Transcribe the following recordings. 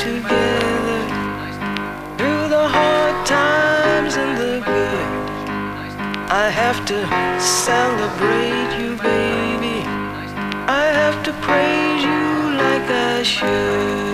together through the hard times and the good. I have to celebrate you, baby. I have to praise you like I should.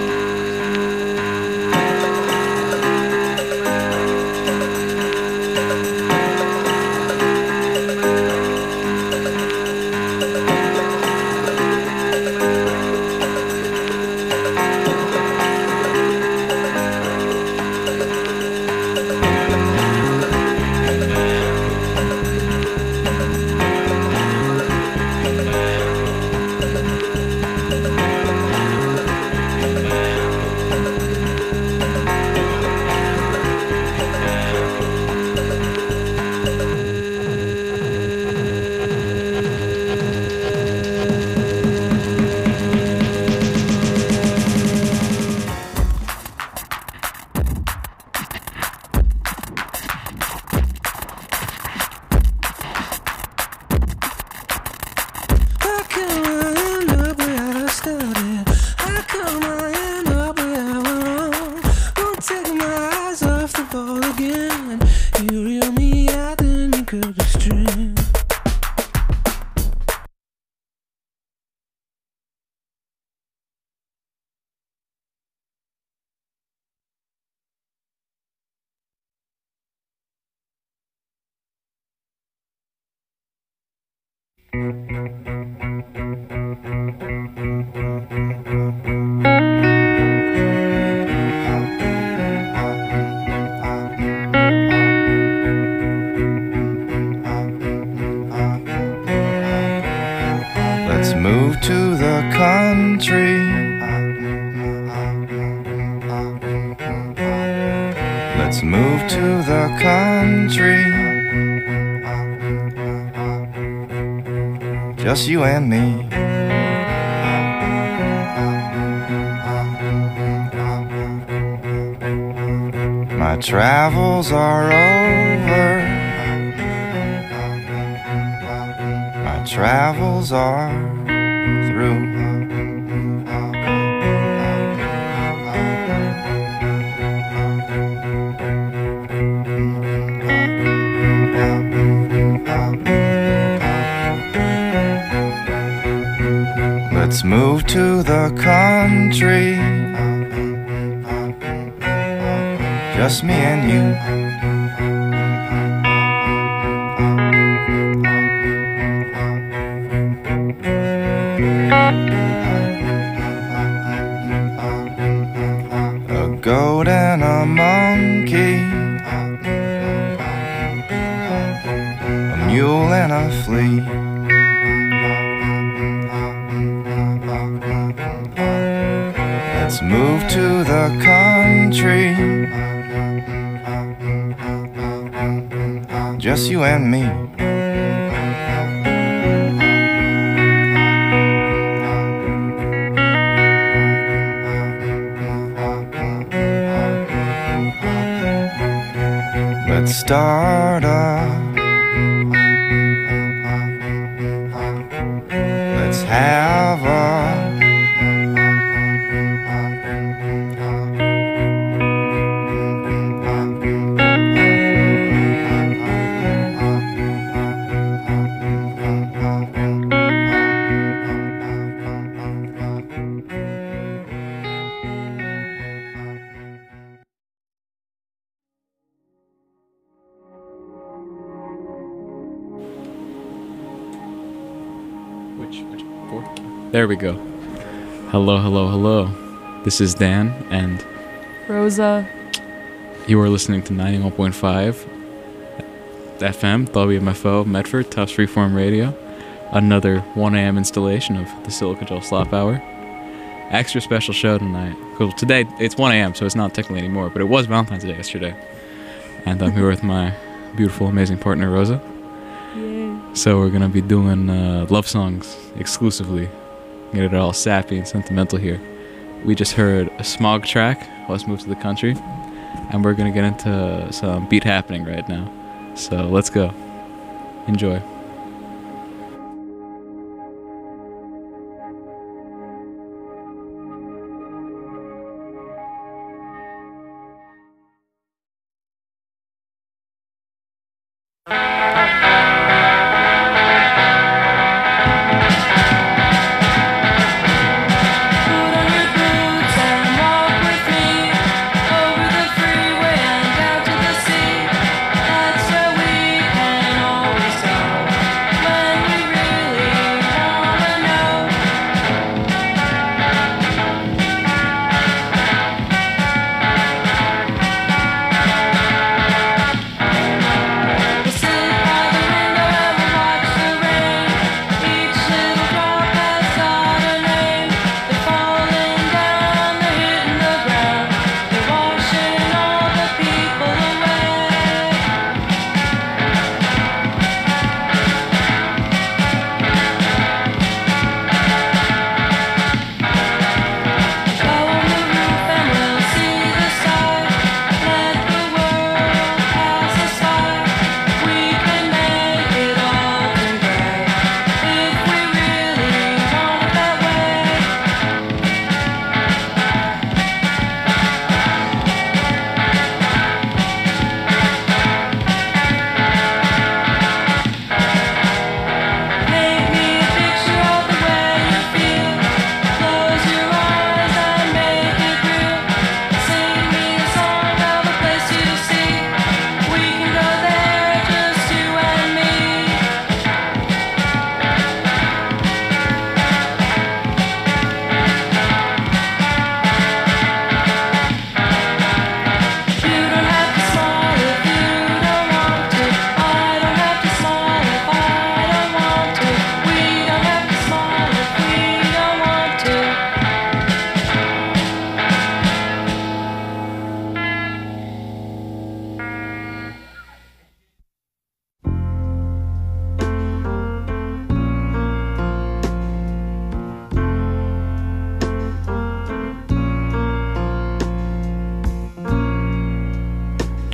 Let's move to the country. Let's move to the country. Just you and me. My travels are over. My travels are through. Let's move to the country. Just me and you. A goat and a monkey, a mule and a flea. Let's move to the country. Just you and me. Let's start up. Let's have a There we go. Hello, hello, hello. This is Dan, and Rosa. You are listening to 91.5 FM, WMFO, Medford, Tufts Freeform Radio. Another 1 a.m. installation of the Silica Gel Slop Hour. Extra special show tonight. Because today, it's 1 a.m., so it's not technically anymore, but it was Valentine's Day yesterday. And I'm here with my beautiful, amazing partner, Rosa. Yay. So we're going to be doing love songs exclusively. Get it all sappy and sentimental here. We just heard a Smog track, Let's Move to the Country, and we're going to get into some beat happening right now. So let's go. Enjoy.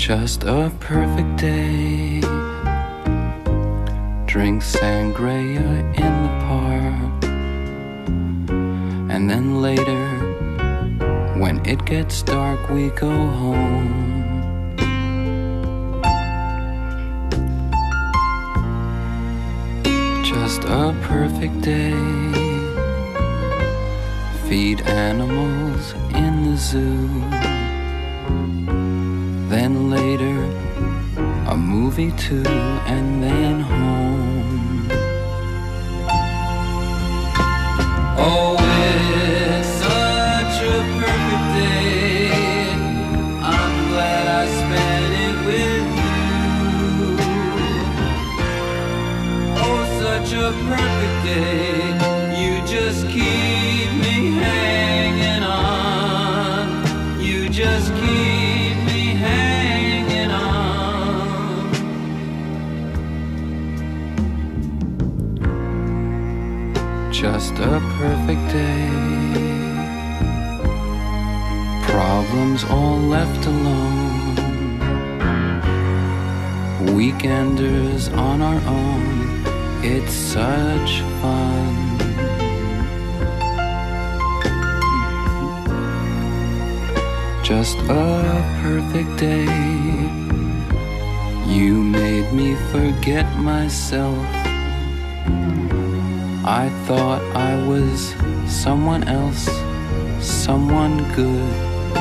Just a perfect day. Drink sangria in the park. And then later, when it gets dark, we go home. Just a perfect day. Feed animals in the zoo. Then later, a movie too, and then home. Oh, it's such a perfect day. I'm glad I spent it with you. Oh, such a perfect day. You just keep me hanging on. You just keep me hanging on. Just a perfect day. Problems all left alone. Weekenders on our own. It's such fun. Just a perfect day. You made me forget myself. I thought I was someone else, someone good.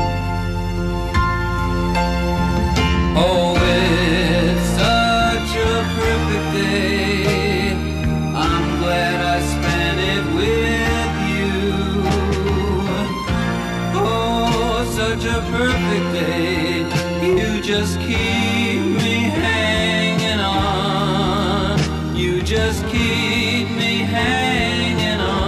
Oh, it's such a perfect day. I'm glad I spent it with you. Oh, such a perfect day. You just keep me hanging on. You just keep me hanging on.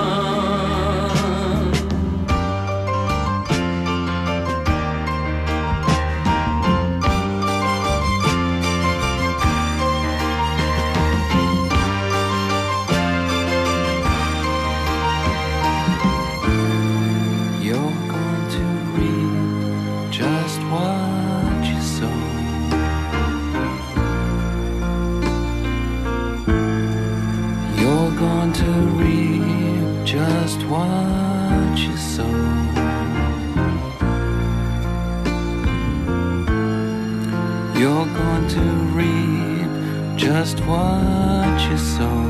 You're going to reap just what you sow. You're going to reap just what you sow. You're going to reap just what you sow.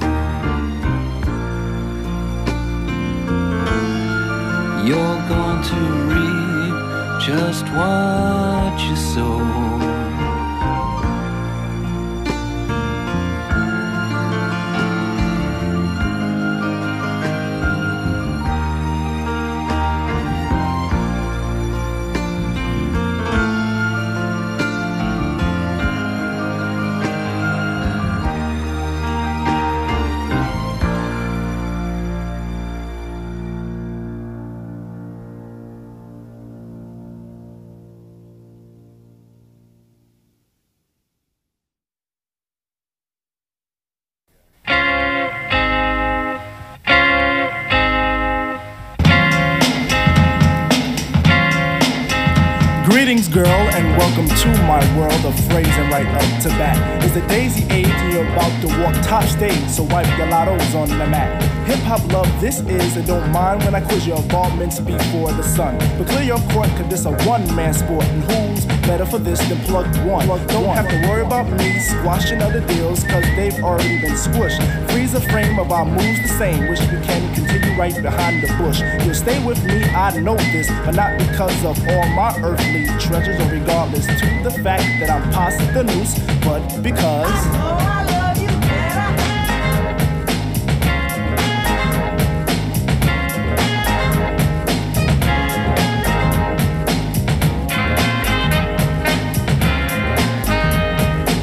You're going to reap just what you sow. Greetings, girl, and welcome to my world of phrasing right up to bat. It's the daisy age and you're about to walk top stage, so wipe your lottos on the mat. Hip-hop love this is, and don't mind when I quiz your involvements before the sun. But clear your court, cause this a one-man sport, and who's better for this than Plug One? Don't have to worry about me squashing other deals, cause they've already been squished. Freeze the frame of our moves the same, wish we can continue right behind the bush. You'll stay with me, I know this, but not because of all my earthly treasures, or regardless to the fact that I'm past the noose, but because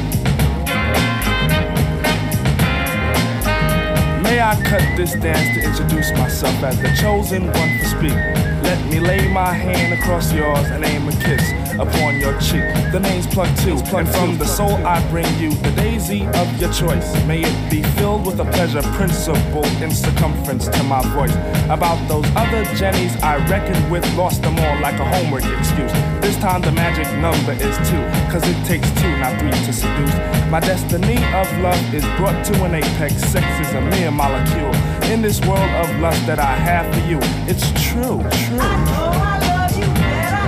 I cut this dance to introduce myself as the chosen one to speak. Let me lay my hand across yours and aim a kiss upon your cheek. The name's Plug 2, and from the soul I bring you the daisy of your choice. May it be filled with a pleasure principle in circumference to my voice. About those other Jennies I reckoned with, lost them all like a homework excuse. This time the magic number is 2, cause it takes 2, not 3 to seduce. My destiny of love is brought to an apex. Sex is a mere molecule in this world of lust that I have for you. It's true, true. I know I love you better.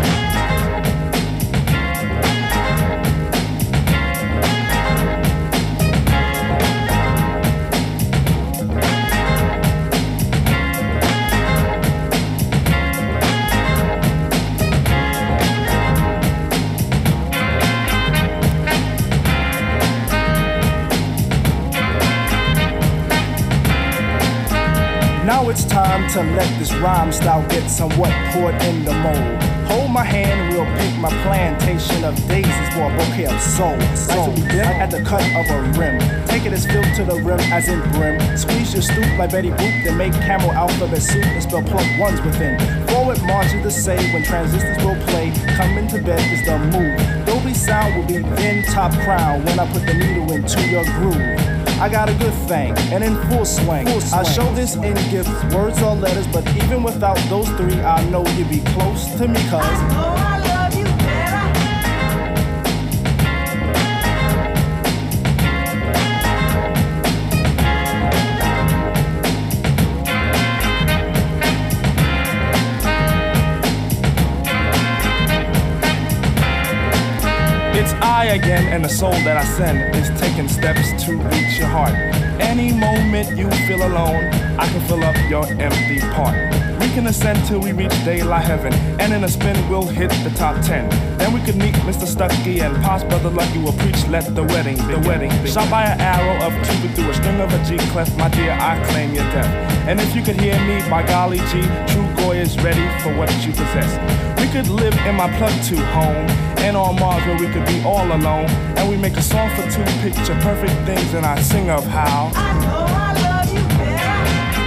Now it's time to let this rhyme style get somewhat poured in the mold. Hold my hand, we'll pick my plantation of daisies for a bouquet of soul. Like to be dipped at the cut of a rim. Take it as filled to the rim as in brim. Squeeze your stoop like Betty Boop, then make camel alphabet soup and spell plug ones within. Forward march is the say when transistors will play. Coming to bed is the move. Dolby sound will be then top crown when I put the needle into your groove. I got a good thing, and in full swing. I show this in gifts, words or letters, but even without those 3, I know you'd be close to me, cuz I know I love you better. It's I again, and the soul that I send is taking steps to reach your heart. Any moment you feel alone, I can fill up your empty part. We can ascend till we reach daylight heaven, and in a spin we'll hit the top 10. Then we could meet Mr. Stucky and Pops Brother Lucky will preach, let the wedding be. Shot by an arrow of Cupid through a string of a G clef, my dear, I claim your death. And if you could hear me, by golly G, True Goy is ready for what you possess. We could live in my Plug 2 home, and on Mars where we could be all alone. And we make a song for 2, picture perfect things, and I sing of how I know I love you better.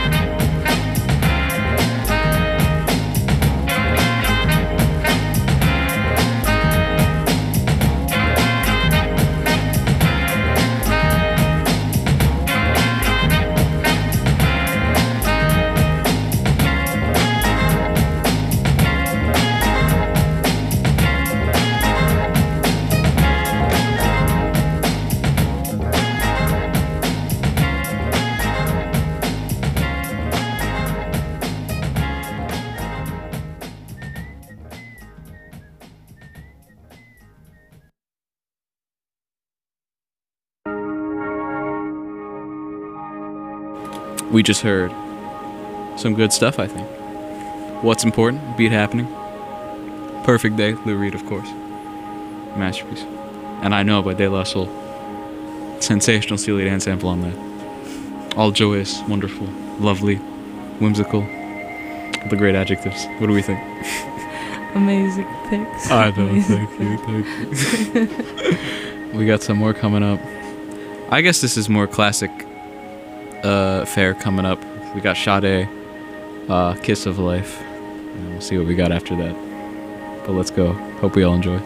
We just heard some good stuff, I think. What's Important, Beat Happening. Perfect Day, Lou Reed, of course. Masterpiece. And I Know by De La Soul. Sensational Steely Dan sample on that. All joyous, wonderful, lovely, whimsical. The great adjectives. What do we think? Amazing picks. I know, Amazing thank you. We got some more coming up. I guess this is more classic fare coming up. We got Sade, Kiss of Life. And we'll see what we got after that. But let's go. Hope we all enjoy.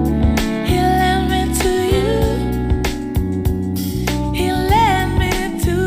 He led me to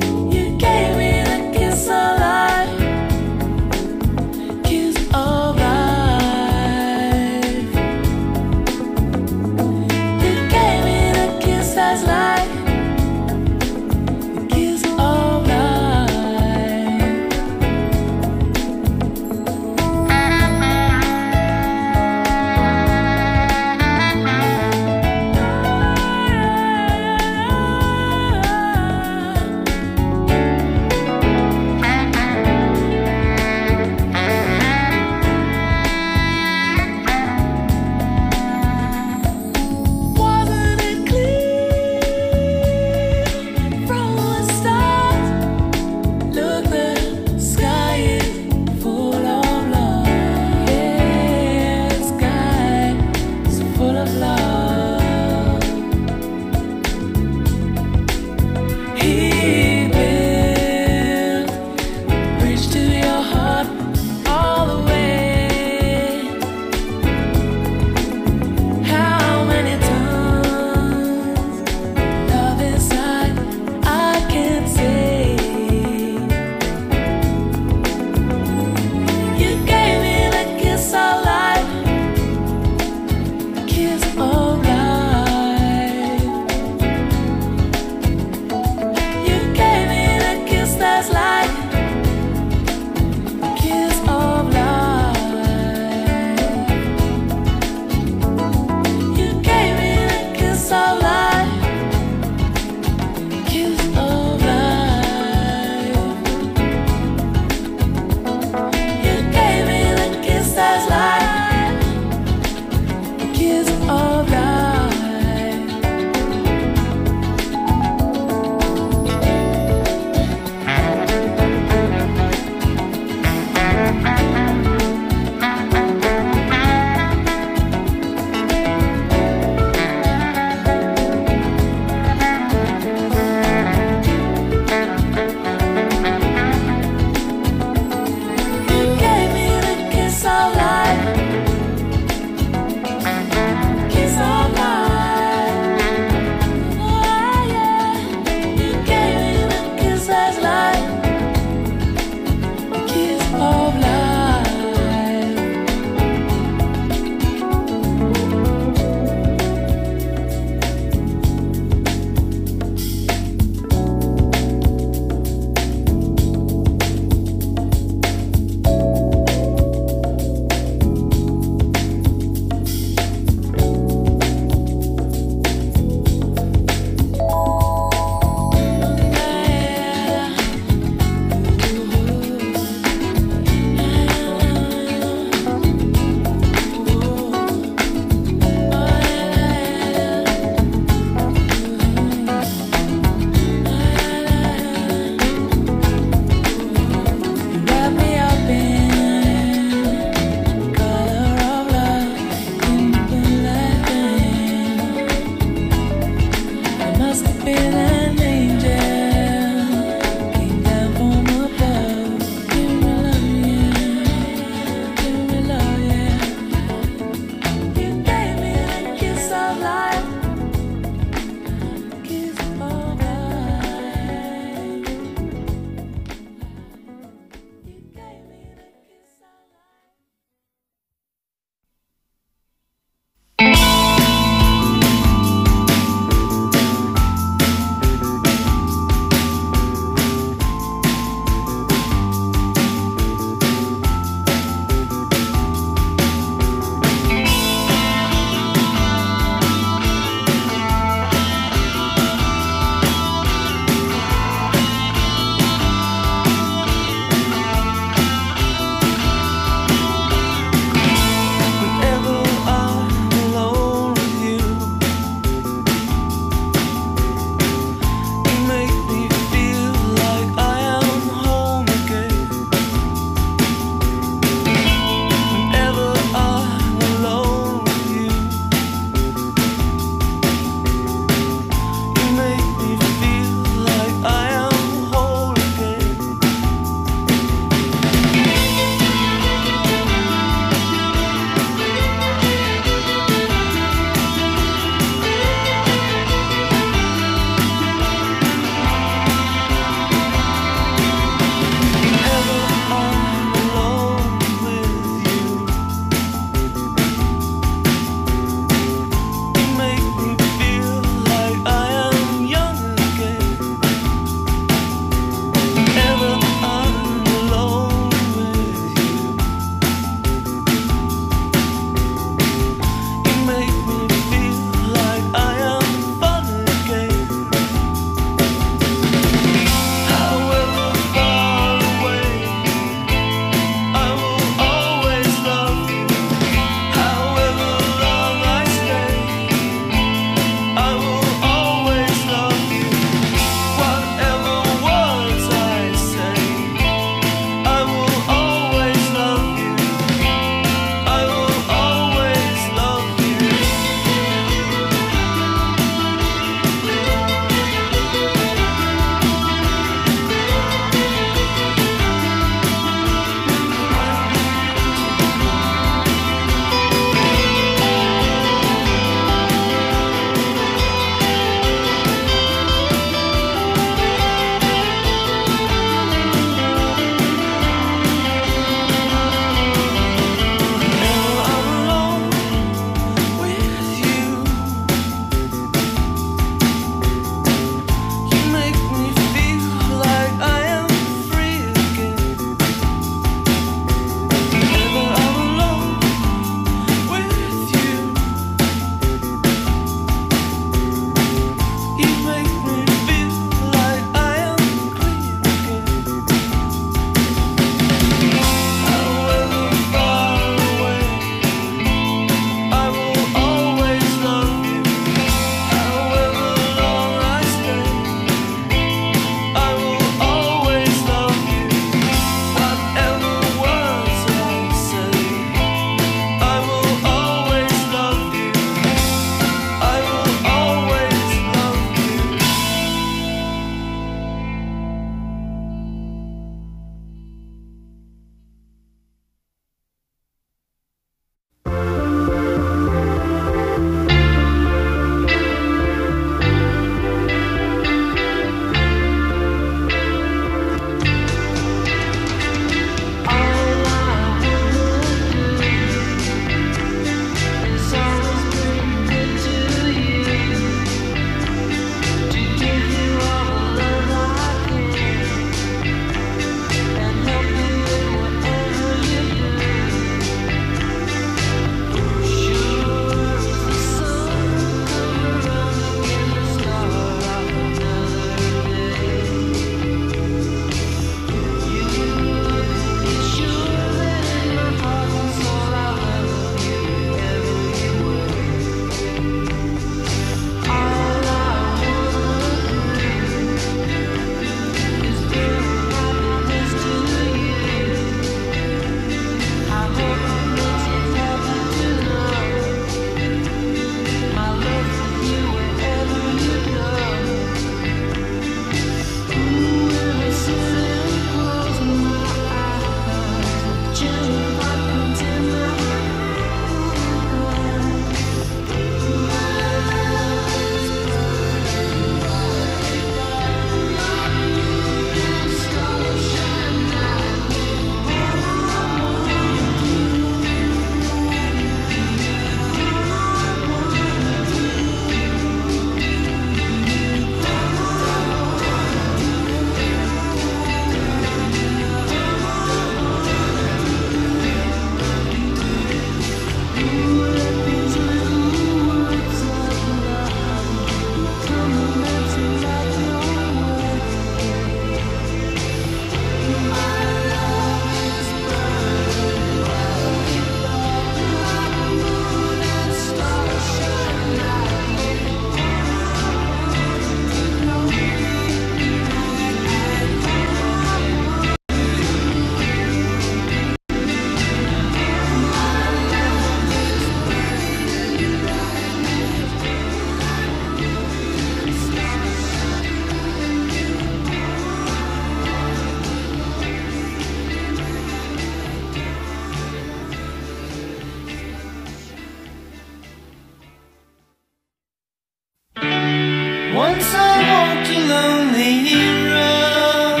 Once I walked a lonely road.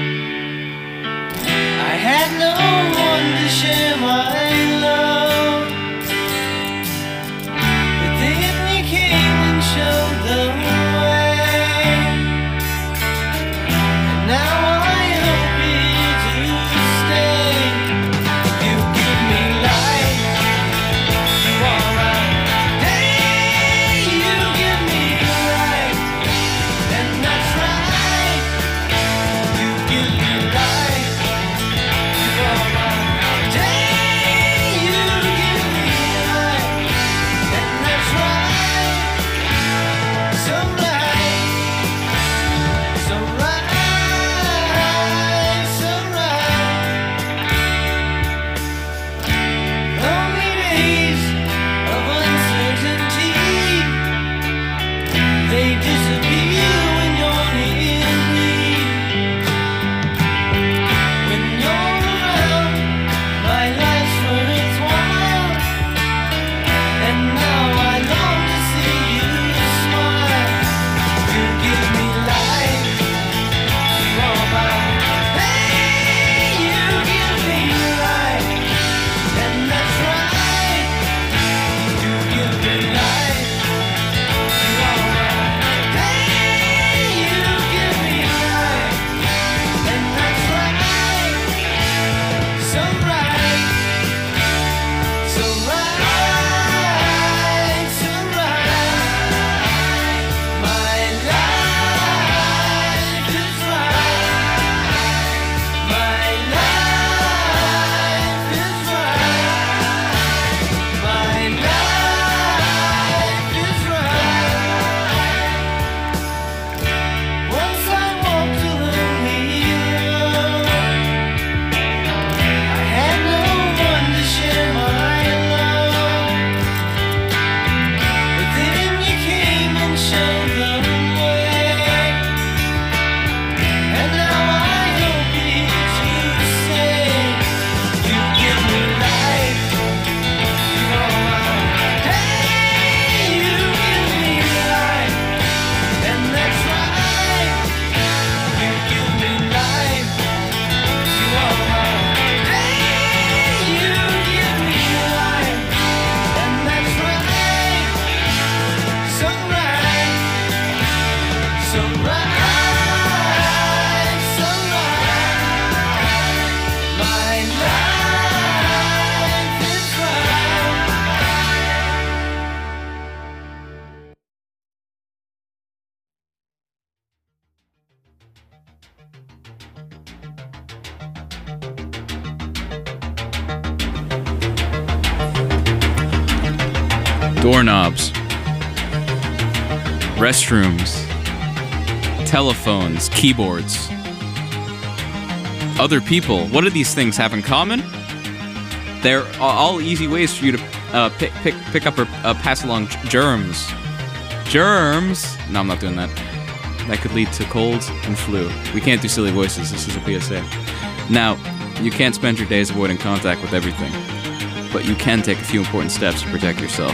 I had no one to share my love, but then you came and showed the way, and now I hope you to stay. You give me life, you are my day. You give me life, and that's right. You give me life, you are my day. You give me life, and that's right. So right, so right, so right. Lonely days of uncertainty, they disappear when you're near me. When you're around, my life's worthwhile, and now I long to see you smile. You give me life, you are my hey. You give me life, and that's right. You give me life, you are my hey. You give me life, and that's right. So right, so right, so right. My life is right. My life is right. My life is right. Once I walked a lonely road. I had no one to share my love, but then you came and showed the way, and now I hope you to say. You give me life, you are my day. You give me life, and that's right. You give me life, you are my day. You give me life, and that's right. So right, so right, so right. My life is Doorknobs, restrooms, telephones, keyboards, other people. What do these things have in common? They're all easy ways for you to pick up or pass along germs. Germs? No, I'm not doing that. That could lead to colds and flu. We can't do silly voices. This is a PSA. Now, you can't spend your days avoiding contact with everything, but you can take a few important steps to protect yourself.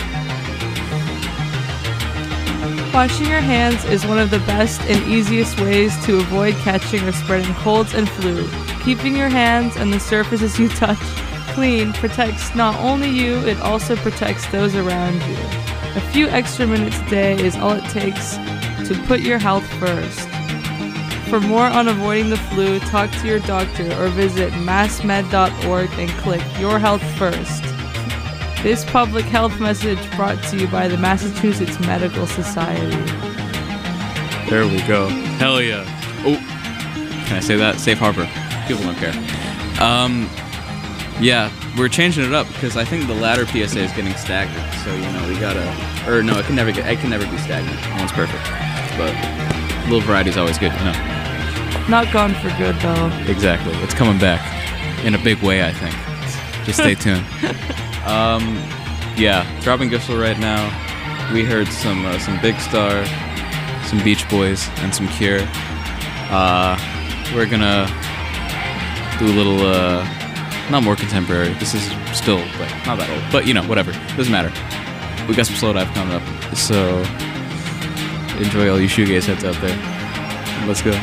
Washing your hands is one of the best and easiest ways to avoid catching or spreading colds and flu. Keeping your hands and the surfaces you touch clean protects not only you, it also protects those around you. A few extra minutes a day is all it takes to put your health first. For more on avoiding the flu, talk to your doctor or visit massmed.org and click Your Health First. This public health message brought to you by the Massachusetts Medical Society. There we go. Hell yeah. Oh, Can I say that? Safe harbor. People don't care. Yeah, we're changing it up because I think the latter PSA is getting stagnant. So we gotta, or no, it can never be stagnant. No one's perfect, but a little variety is always good. Not gone for good though. Exactly. It's coming back in a big way, I think. Just stay tuned. Yeah, dropping Gissel right now. We heard some Big Star, some Beach Boys, and some Cure. We're gonna do a little, not more contemporary. This is still like not that old, but whatever. Doesn't matter. We got some slow dive coming up, so enjoy all you shoegaze heads out there. Let's go.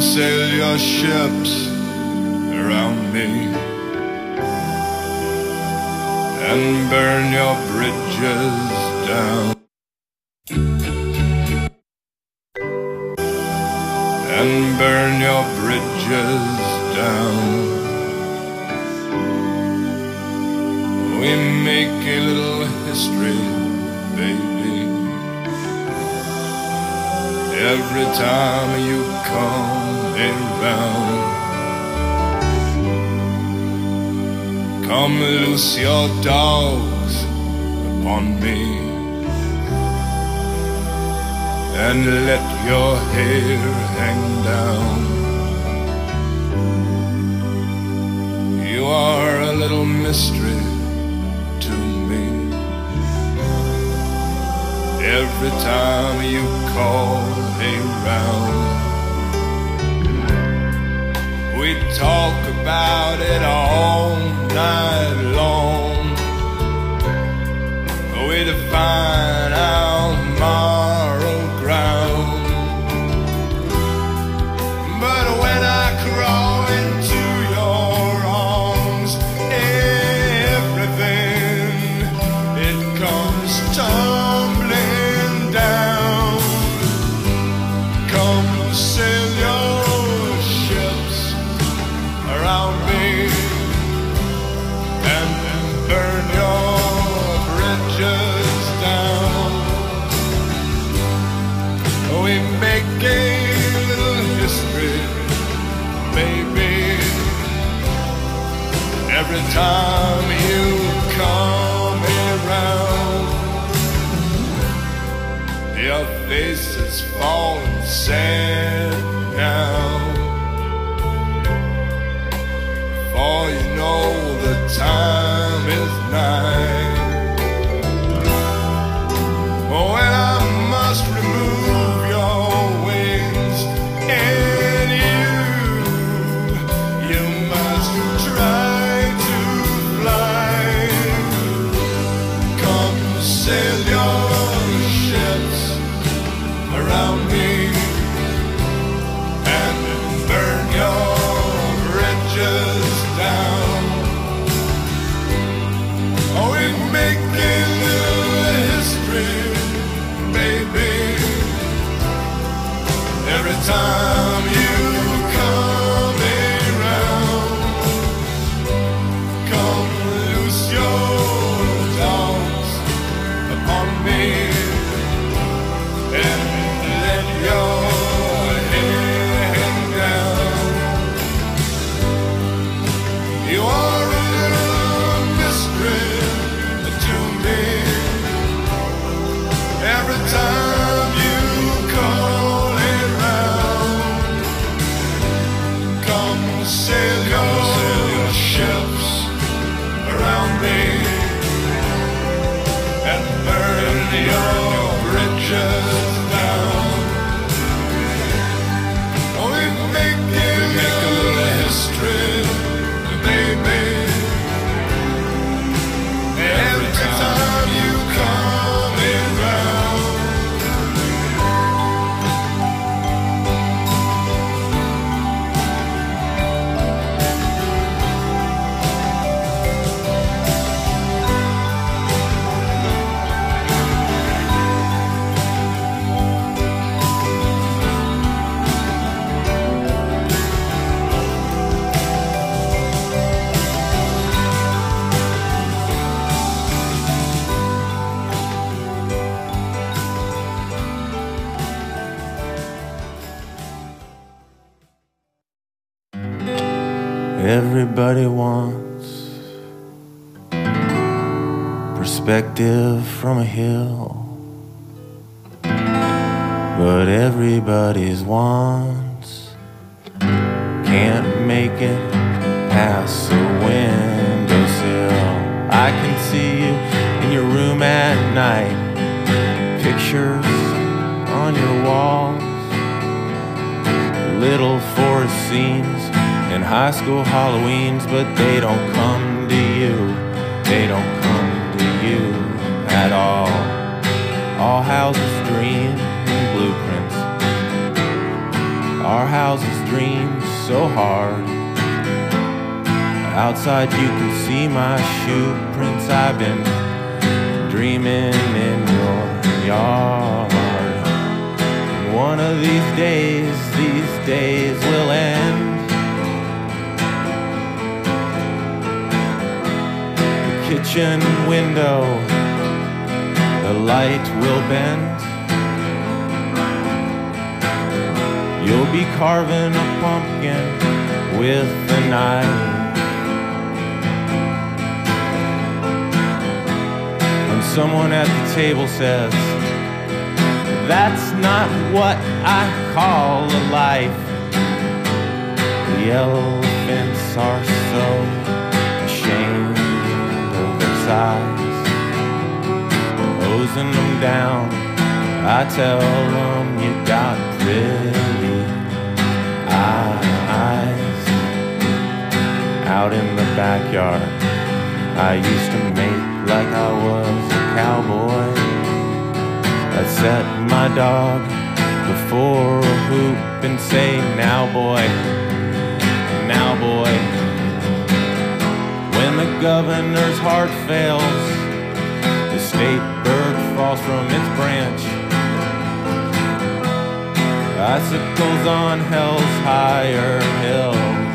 sail your ships around me and burn your bridges down. And burn your bridges down. We make a little history, baby, every time you come around. Come loose your dogs upon me and let your hair hang down. You are a little mystery to me every time you call around. We talk about it all night long. We define our moral ground. But when I crawl into your arms, everything, it comes tumbling down. Come sail your ships around me and burn your bridges down. We make a little history, baby, every time you come around. Your face is falling sad now, for you know the time is nigh. When I must remove your wings, and you must try to fly. Come sail your ships around me and burn your bridges down. Oh, we make a little history, baby, every time you come around. Come loose your dogs upon me and let your hair hang down. You are a little mystery to me every time you call around. Come sail your ships around me and burn your bridges down. Oh, we make a little history, baby, every time you come around. Everybody wants perspective from a hill, but everybody's wants can't make it past the windowsill. I can see you in your room at night, pictures on your walls, little forest scenes and high school Halloweens, but they don't come to you. They don't come to you at all. All houses, dreams, and blueprints Our house's dreams so hard. Outside you can see my shoe prints. I've been dreaming in your yard. One of these days will end. The kitchen window, the light will bend. You'll be carving a pumpkin with a knife. When someone at the table says, "That's not what I call a life," the elephants are so ashamed of their size. Hosing them down, I tell them you got pretty eyes. Out in the backyard, I used to make like I was a cowboy. I'd set my dog before a hoop and say, "Now boy, now boy." When the governor's heart fails, the state bird falls from its branch. Icicles on hell's higher hills.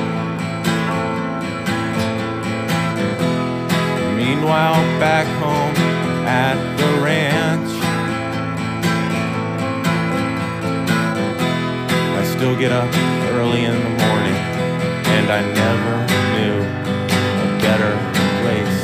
Meanwhile, back home at the ranch, I still get up early in the morning, and I never knew a better place.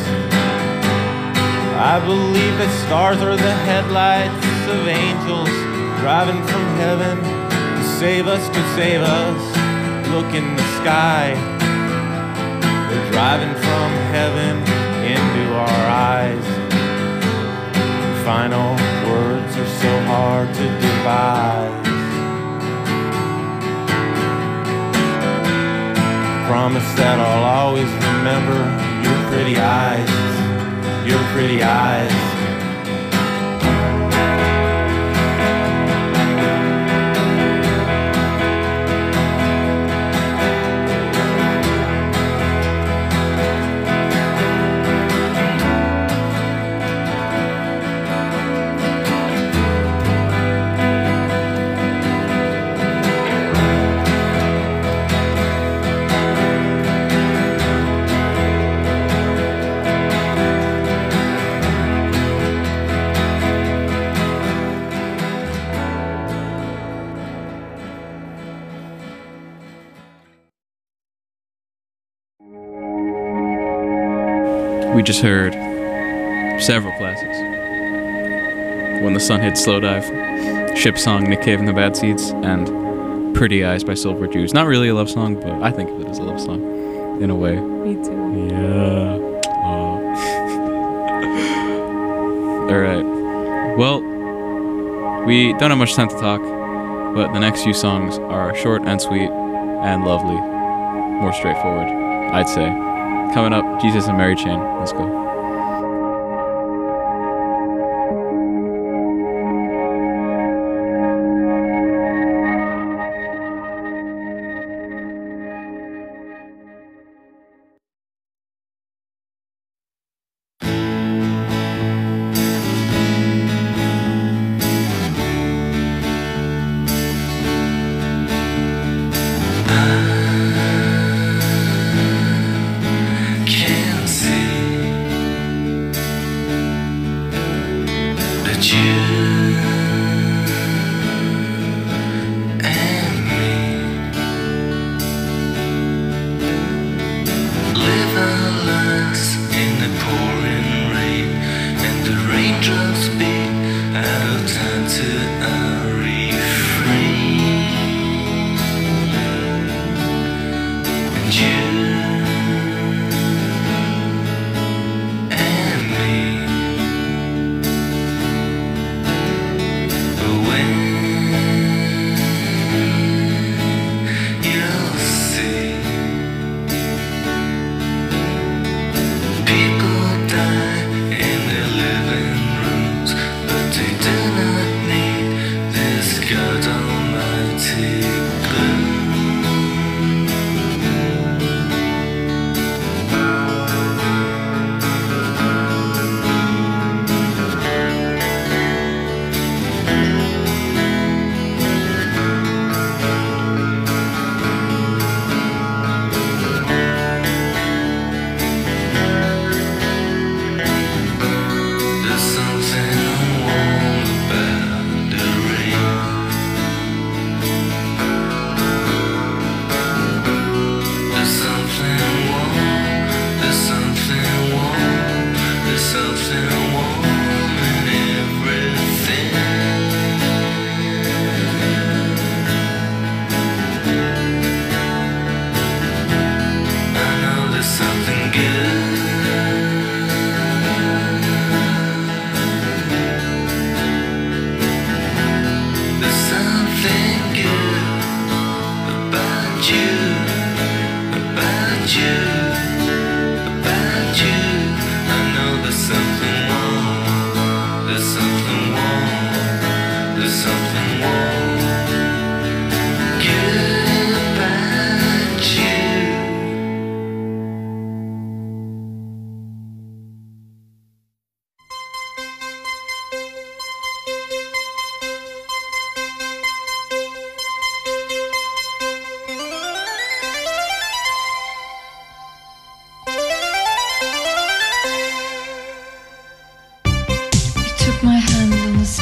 I believe that stars are the headlights of angels driving from heaven to save us, to save us. Look in the sky, they're driving from heaven into our eyes. Final words are so hard to devise. Promise that I'll always remember your pretty eyes, your pretty eyes. We just heard several classics. When the Sun Hits Slow Dive, Ship Song, Nick Cave and the Bad Seeds, and Pretty Eyes by Silver Jews. Not really a love song, but I think of it as a love song, in a way. Me too. Yeah. Alright. Well, we don't have much time to talk, but the next few songs are short and sweet and lovely. More straightforward, I'd say. Coming up, Jesus and Mary Chain. Let's go. They do not need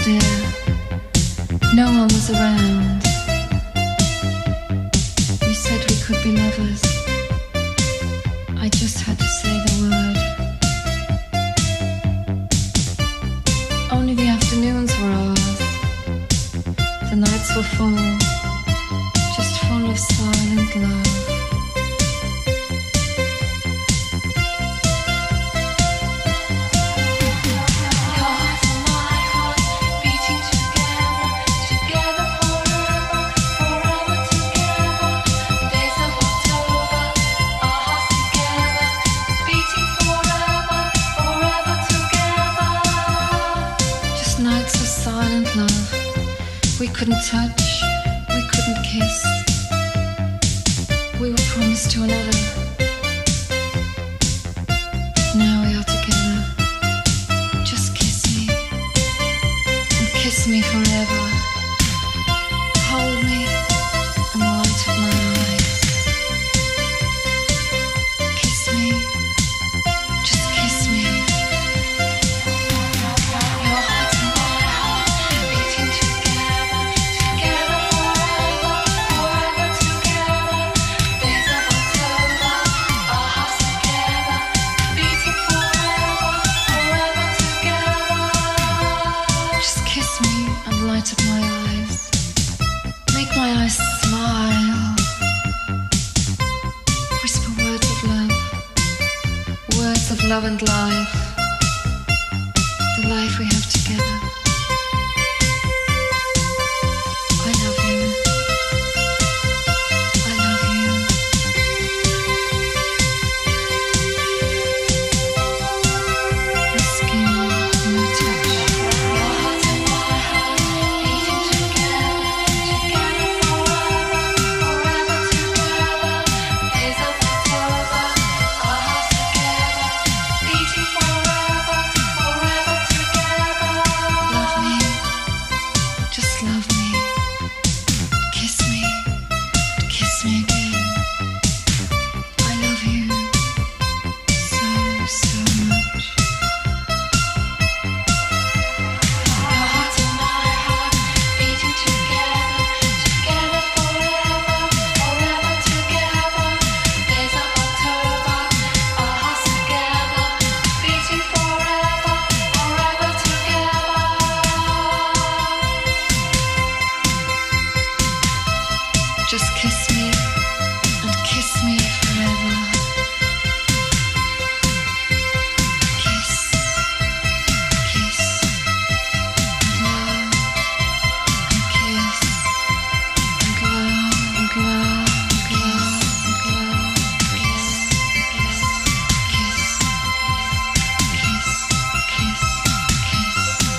dear. No one was around. You said we could be lovers. I just had to say the word. Only the afternoons were ours. The nights were full, just full of silent love. We couldn't touch, we couldn't kiss. We were promised to another. Now we are together. Just kiss me, and kiss me forever. Hold me, and light up my eyes. Kiss me, just kiss me. Your heart and my heart beating together. Light up my eyes, make my eyes smile, whisper words of love and life, the life we have together. I love you, I love you. Your skin, your touch. Just kiss me and kiss me forever. Kiss, kiss, and love, and kiss, and love, and love, and love, and love, kiss, kiss, kiss, kiss, kiss, kiss,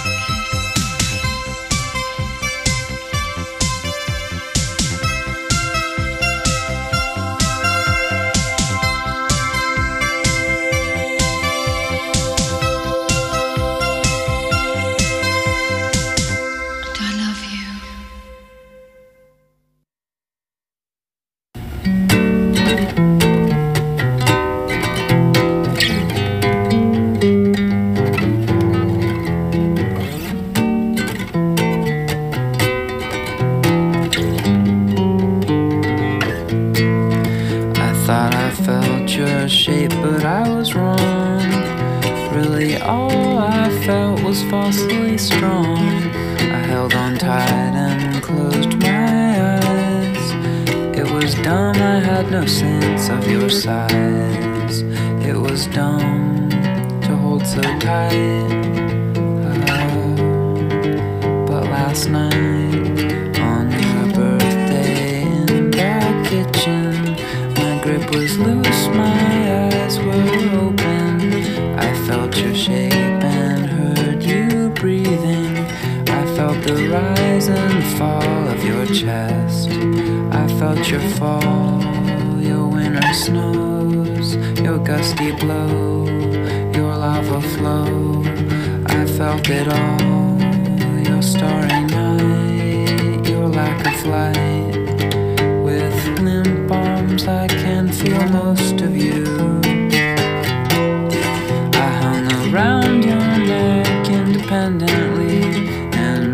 your shape, but I was wrong. Really all I felt was falsely strong. I held on tight and closed my eyes. It was dumb, I had no sense of your size. It was dumb to hold so tight. But last night on your birthday in the kitchen, my grip was loose, my eyes were open. I felt your shape and heard you breathing. I felt the rise and fall of your chest. I felt your fall, your winter snows, your gusty blow, your lava flow. I felt it all, your starry night, your lack of light. With limp arms I can feel most of you. I hung around your neck independently and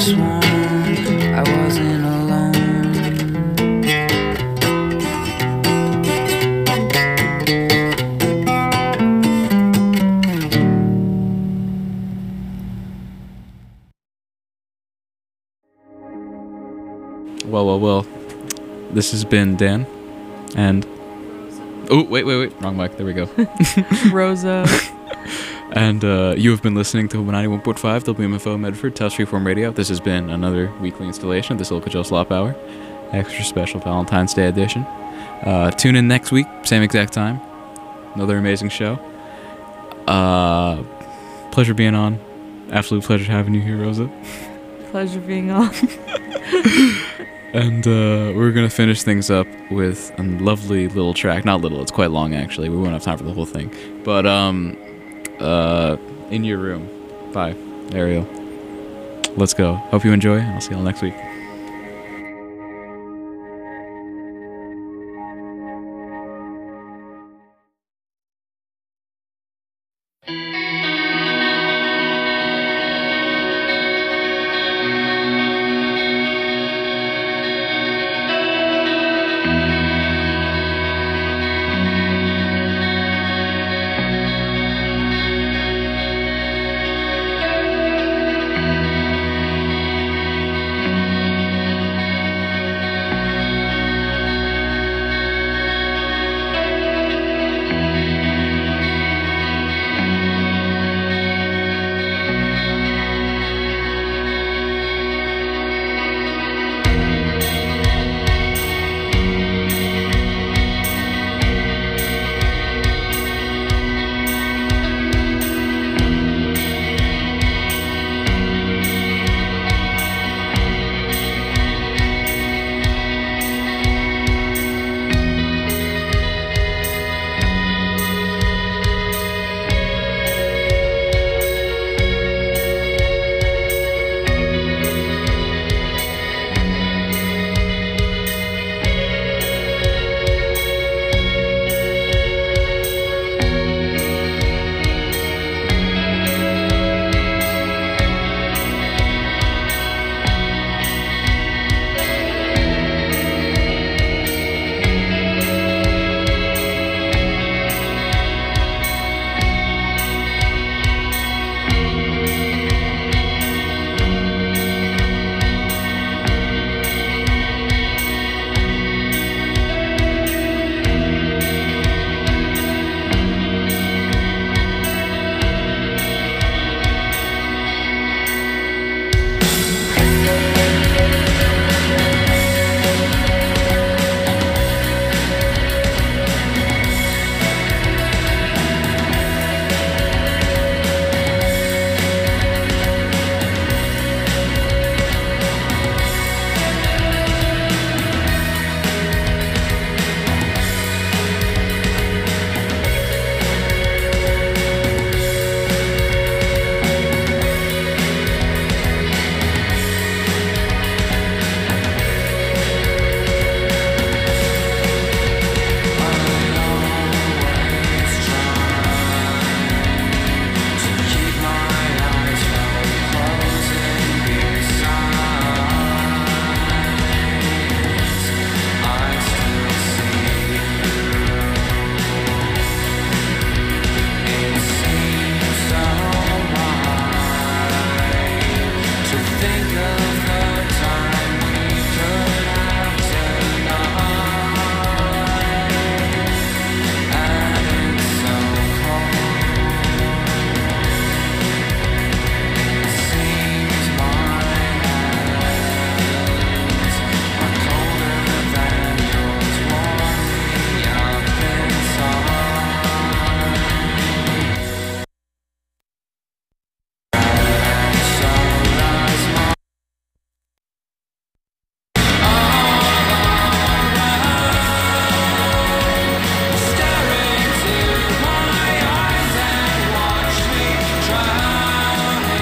sworn I wasn't alone. Well. This has been Dan, and wait, wrong mic. There we go. Rosa. And you have been listening to 91.5 WMFO Medford, Tufts Freeform Radio. This has been another weekly installation of the Silica Gel Slop Hour, extra special Valentine's Day edition. Tune in next week, same exact time. Another amazing show. Pleasure being on. Absolute pleasure having you here, Rosa. Pleasure being on. And we're going to finish things up with a lovely little track. Not little, it's quite long actually. We won't have time for the whole thing. But In Your Room by Ariel. Let's go. Hope you enjoy, and I'll see y'all next week.